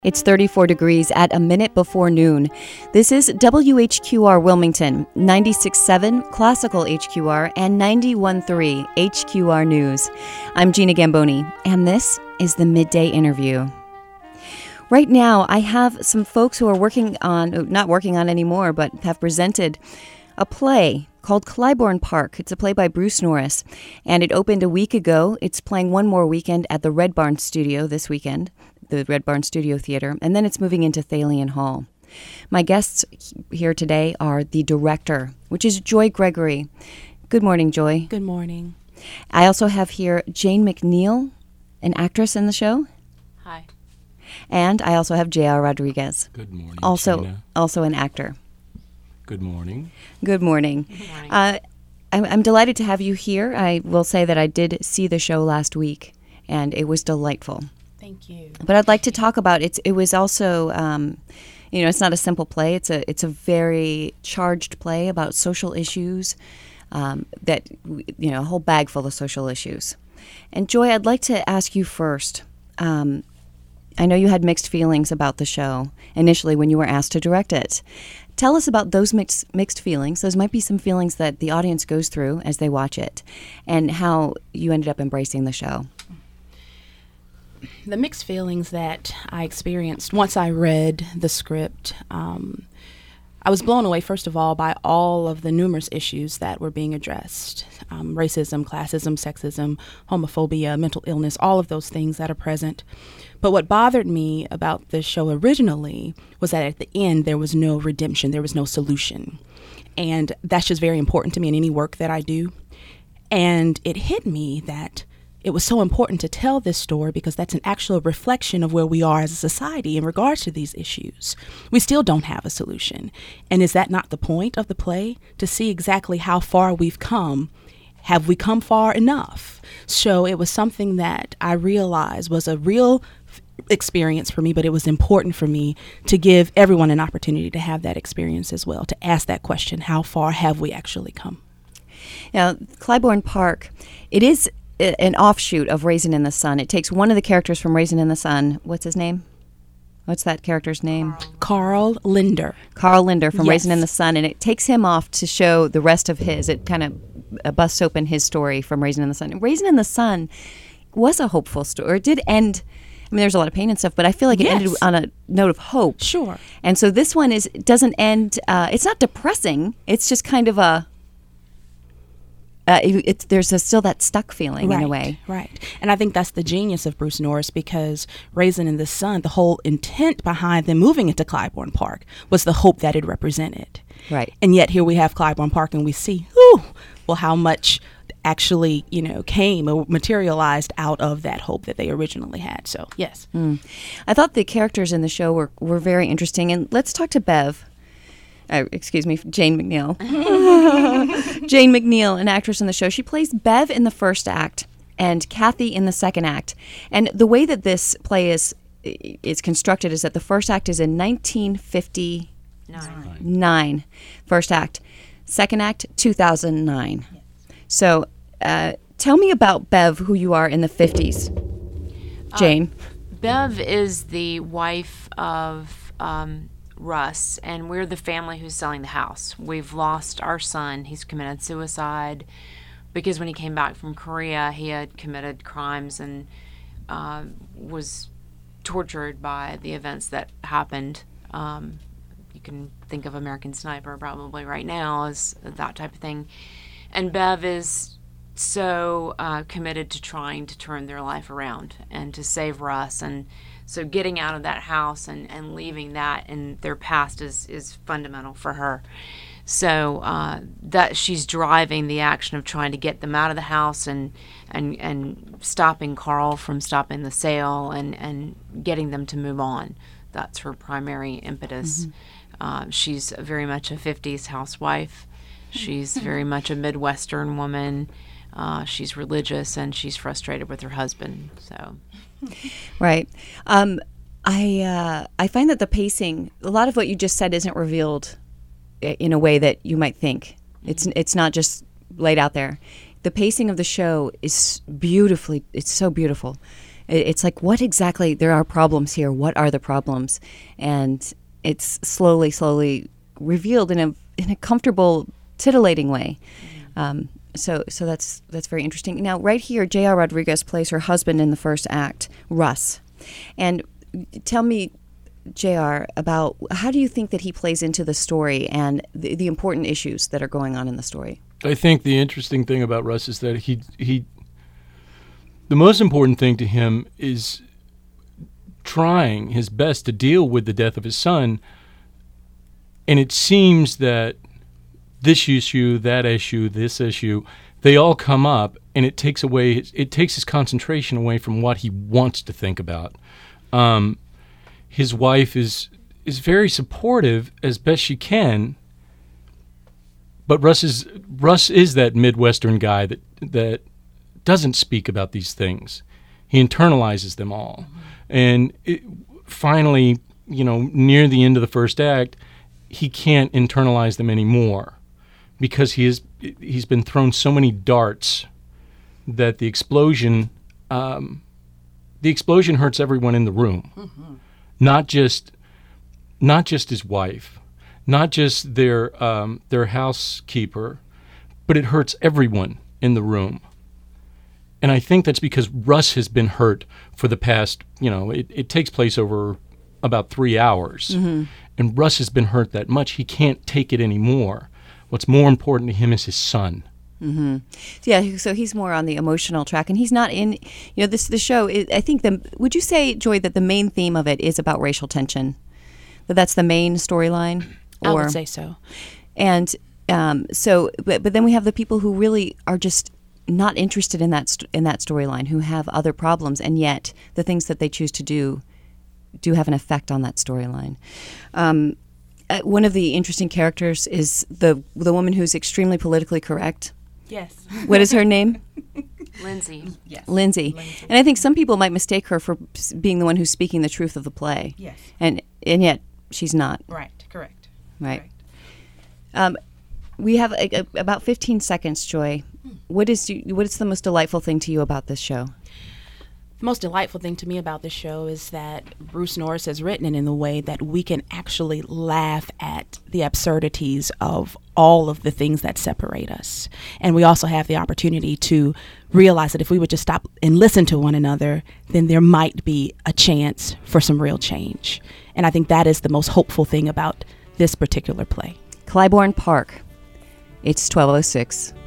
It's 34 degrees at a minute before noon. This is WHQR Wilmington, 96.7 Classical HQR and 91.3 HQR News. I'm Gina Gamboni, and this is the Midday Interview. Right now, I have some folks who are not working on anymore, but have presented a play called Clybourne Park. It's a play by Bruce Norris, and it opened a week ago. It's playing one more weekend at the Red Barn Studio this weekend, the Red Barn Studio Theater, and then it's moving into Thalian Hall. My guests here today are the director, which is Joy Gregory. Good morning, Joy. Good morning. I also have here Jane McNeil, an actress in the show. Hi. And I also have J.R. Rodriguez. Good morning, Gina. Also an actor. Good morning. Good morning. Good morning. I'm delighted to have you here. I will say that I did see the show last week, and it was delightful. Thank you. But I'd like to talk about it. It was also, it's not a simple play. It's a very charged play about social issues, a whole bag full of social issues. And Joy, I'd like to ask you first. I know you had mixed feelings about the show initially when you were asked to direct it. Tell us about those mixed feelings. Those might be some feelings that the audience goes through as they watch it, and how you ended up embracing the show. The mixed feelings that I experienced once I read the script, I was blown away, first of all, by all of the numerous issues that were being addressed. Racism, classism, sexism, homophobia, mental illness, all of those things that are present. But what bothered me about the show originally was that at the end there was no redemption, there was no solution. And that's just very important to me in any work that I do. And it hit me that it was so important to tell this story because that's an actual reflection of where we are as a society in regards to these issues. We still don't have a solution. And is that not the point of the play? To see exactly how far we've come. Have we come far enough? So it was something that I realized was a real experience for me, but it was important for me to give everyone an opportunity to have that experience as well, to ask that question, how far have we actually come? Now, Clybourne Park, it is an offshoot of Raisin in the Sun. It takes one of the characters from Raisin in the Sun. What's his name? What's that character's name? Carl Linder. Carl Linder from Yes. Raisin in the Sun, and it takes him off to show the rest of his. It kind of busts open his story from Raisin in the Sun. And Raisin in the Sun was a hopeful story. It did end. I mean, there's a lot of pain and stuff, but I feel like it ended on a note of hope. Sure. And so this one doesn't end. It's not depressing. It's just kind of a. There's still that stuck feeling in a way. Right. And I think that's the genius of Bruce Norris, because Raisin in the Sun, the whole intent behind them moving into Clybourne Park was the hope that it represented. Right. And yet here we have Clybourne Park and we see, how much actually, came or materialized out of that hope that they originally had. So, yes. I thought the characters in the show were very interesting. And let's talk to Bev. Jane McNeil. Jane McNeil, an actress in the show. She plays Bev in the first act and Kathy in the second act. And the way that this play is constructed is that the first act is in 1959. First act. Second act, 2009. So tell me about Bev, who you are in the 50s. Jane. Bev is the wife of Russ, and we're the family who's selling the house. We've lost our son. He's committed suicide because when he came back from Korea, he had committed crimes and was tortured by the events that happened. You can think of American Sniper probably right now as that type of thing. And Bev is so committed to trying to turn their life around and to save Russ. And so getting out of that house and leaving that in their past is fundamental for her. So that she's driving the action of trying to get them out of the house and stopping Carl from stopping the sale and getting them to move on. That's her primary impetus. She's very much a 50s housewife. She's very much a Midwestern woman. She's religious and she's frustrated with her husband. So, right. I find that the pacing, a lot of what you just said, isn't revealed in a way that you might think. It's not just laid out there. The pacing of the show is it's so beautiful. It's like, what exactly, there are problems here. What are the problems? And it's slowly revealed in a comfortable, titillating way. So that's very interesting. Now, right here, J.R. Rodriguez plays her husband in the first act, Russ. And tell me, J.R., about how do you think that he plays into the story and the important issues that are going on in the story? I think the interesting thing about Russ is that the most important thing to him is trying his best to deal with the death of his son. And it seems that this issue, that issue, this issue, they all come up, and it takes his concentration away from what he wants to think about. His wife is very supportive as best she can, but Russ is that Midwestern guy that doesn't speak about these things. He internalizes them all. And finally, near the end of the first act, he can't internalize them anymore because he's been thrown so many darts that the explosion hurts everyone in the room. Mm-hmm. Not just his wife, not just their housekeeper, but it hurts everyone in the room. And I think that's because Russ has been hurt for the past, it takes place over about 3 hours. Mm-hmm. And Russ has been hurt that much, he can't take it anymore. What's more important to him is his son. Mm-hmm. Yeah, so he's more on the emotional track, and he's not in. The show. I think would you say, Joy, that the main theme of it is about racial tension? That's the main storyline. I would say so. And but then we have the people who really are just not interested in that storyline, who have other problems, and yet the things that they choose to do have an effect on that storyline. One of the interesting characters is the woman who's extremely politically correct. Yes. What is her name? Lindsay. Yes. Lindsay. And I think some people might mistake her for being the one who's speaking the truth of the play. Yes. And yet she's not. Right. Correct. Right. We have about 15 seconds, Joy. What is the most delightful thing to you about this show? The most delightful thing to me about this show is that Bruce Norris has written it in the way that we can actually laugh at the absurdities of all of the things that separate us. And we also have the opportunity to realize that if we would just stop and listen to one another, then there might be a chance for some real change. And I think that is the most hopeful thing about this particular play. Clybourne Park. It's 12:06.